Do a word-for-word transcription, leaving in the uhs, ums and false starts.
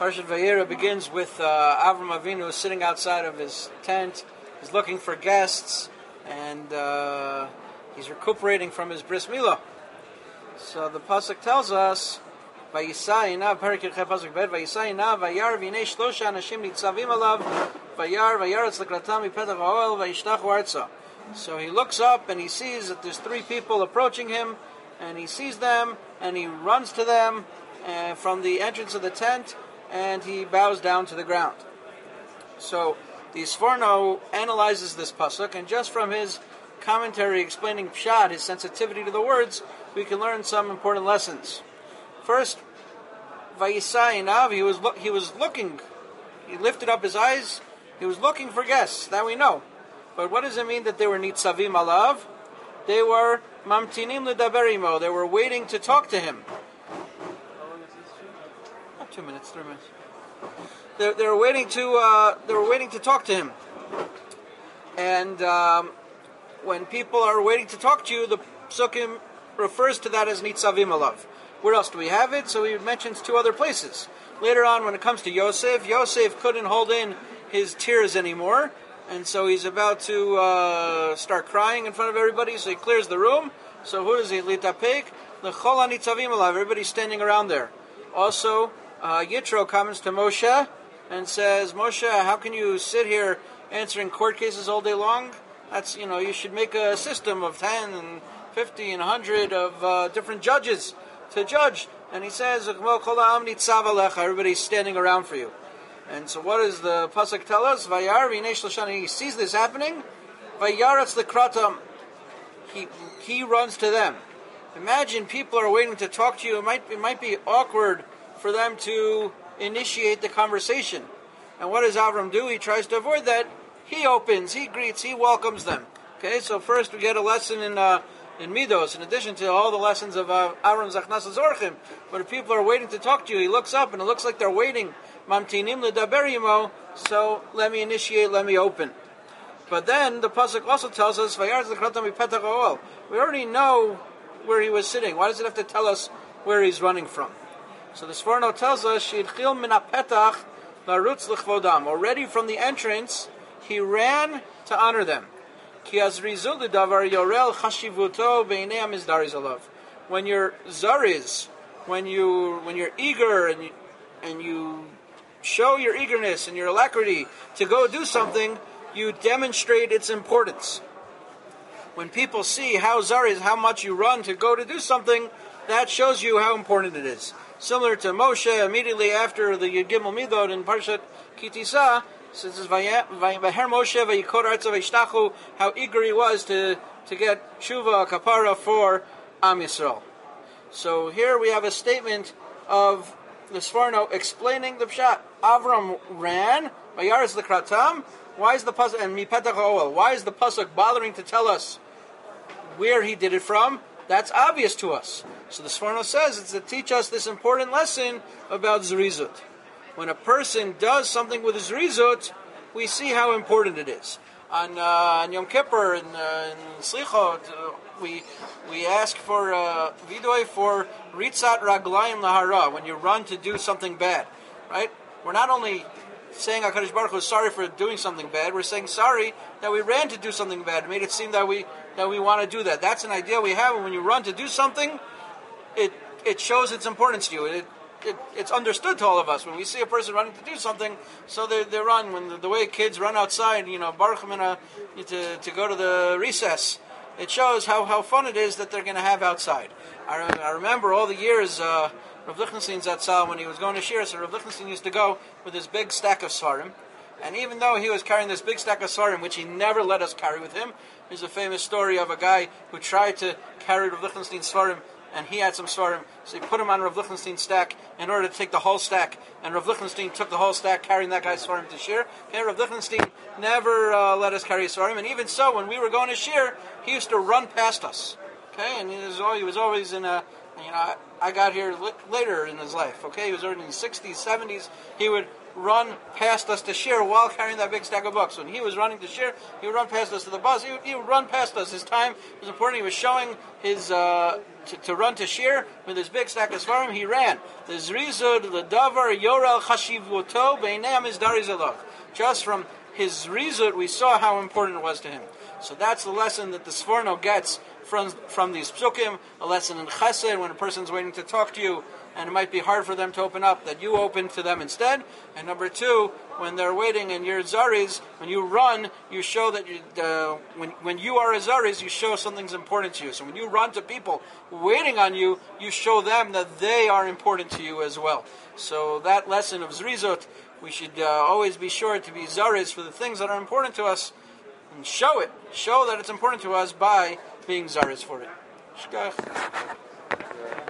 Parshat Vayera begins with uh, Avram Avinu sitting outside of his tent. He's looking for guests, and uh, he's recuperating from his bris milah. So the pasuk tells us, "Vayisayinav Parak Yirchei pasuk bet Vayisayinav Vayar v'nei shlosha anashim nitzavim alav Vayar Vayaretz lekratam mipetach ha'oel Vayishtachu arza." So he looks up and he sees that there's three people approaching him, and he sees them and he runs to them uh, from the entrance of the tent, and he bows down to the ground. So the Sforno analyzes this pasuk, and just from his commentary explaining pshat, his sensitivity to the words, we can learn some important lessons. First, Vayisayinav, he was lo- he was looking, he lifted up his eyes, he was looking for guests, that we know. But what does it mean that they were nitzavim alav? They were mamtinim ledaber imo, they were waiting to talk to him. Not two minutes, three minutes. They, they were waiting to uh, they were waiting to talk to him. And um, when people are waiting to talk to you, the psukim refers to that as nitzavim alav. Where else do we have it? So he mentions two other places. Later on, when it comes to Yosef, Yosef couldn't hold in his tears anymore, and so he's about to uh, start crying in front of everybody, so he clears the room. So who does he litapek? The chol nitzavim alav, everybody's standing around there. Also, uh, Yitro comments to Moshe and says, Moshe, how can you sit here answering court cases all day long? That's, you know, you should make a system of ten and fifty and one hundred of uh, different judges to judge. And he says, everybody's standing around for you. And so what does the pasuk tell us? Vayar v'nei shloshana, he sees this happening. Vayaretz lekratam, he he runs to them. Imagine people are waiting to talk to you. It might it might be awkward for them to initiate the conversation. And what does Avram do? He tries to avoid that. He opens, he greets, he welcomes them. Okay, so first we get a lesson in uh, in Midos, in addition to all the lessons of uh, Avram Zachnas Zorchim. But if people are waiting to talk to you, he looks up and it looks like they're waiting. Mamtinim ledaber imo, so let me initiate, let me open. But then the pasuk also tells us, Vayar lekratam mipetach ha'oel. We already know where he was sitting. Why does it have to tell us where he's running from? So the Sforno tells us, Shidchil min hapetach larutz l'chvodam. Already from the entrance, he ran to honor them. Ki azrizul ledavar yorel chashivuto beinei hamizdariz alav. When you're zariz, when you when you're eager and you, and you show your eagerness and your alacrity to go do something, you demonstrate its importance. When people see how zariz, how much you run to go to do something, that shows you how important it is. Similar to Moshe, immediately after the Yud Gimel Midot in Parshat Kitisa, says Vaher Moshe vayikor arza vayishtachu, how eager he was to, to get tshuva, kapara for Am Yisrael. So here we have a statement of the Sforno explaining the pshat. Avram ran, Vayaretz lekratam. Why is the pasuk and mipetach ha'oel? Why is the pasuk bothering to tell us where he did it from? That's obvious to us. So the Sforno says it's to teach us this important lesson about zrizut. When a person does something with zrizut, we see how important it is. On, uh, on Yom Kippur and uh, in Slichot, uh, we we ask for uh, vidoy for ritzat raglayim lahara, when you run to do something bad, right? We're not only saying HaKadosh Baruch Hu is sorry for doing something bad, we're saying sorry that we ran to do something bad, made it seem that we that we want to do that. That's an idea we have, and when you run to do something, it it shows its importance to you. It, it it's understood to all of us when we see a person running to do something. So they they run when the, the way kids run outside, you know, Baruch Mina, to to go to the recess. It shows how, how fun it is that they're going to have outside. I, I remember all the years uh, Rav Lichtenstein Zatzal, when he was going to Shir, so Rav Lichtenstein used to go with his big stack of Svarim. And even though he was carrying this big stack of Svarim, which he never let us carry with him, there's a famous story of a guy who tried to carry Rav Lichtenstein's Svarim, and he had some Svarim, so he put him on Rav Lichtenstein's stack in order to take the whole stack, and Rav Lichtenstein took the whole stack, carrying that guy's Svarim to Shir. Okay, Rav Lichtenstein never uh, let us carry Svarim, and even so, when we were going to Shir, he used to run past us. Okay, and he was, he was always in a, you know, I, I got here li- later in his life, okay, he was already in the sixties, seventies, he would run past us to Shir while carrying that big stack of books. When he was running to Shir, he would run past us to the bus, he would, he would run past us. His time was important, he was showing his uh, to, to run to Shir with his big stack of Svarim, he ran. The Zrizud, the Davar, Yorel, Chashivuto, Beinam is Darizalov. Just from his Zrizud, we saw how important it was to him. So that's the lesson that the Sforno gets from, from these Psukim, a lesson in Chesed, when a person's waiting to talk to you, and it might be hard for them to open up, that you open to them instead. And number two, when they're waiting and you're Zaris, when you run, you show that you, uh, when, when you are a Zaris, you show something's important to you. So when you run to people waiting on you, you show them that they are important to you as well. So that lesson of Zrizot, we should uh, always be sure to be Zaris for the things that are important to us, and show it, show that it's important to us by being Zaris for it. Shkach.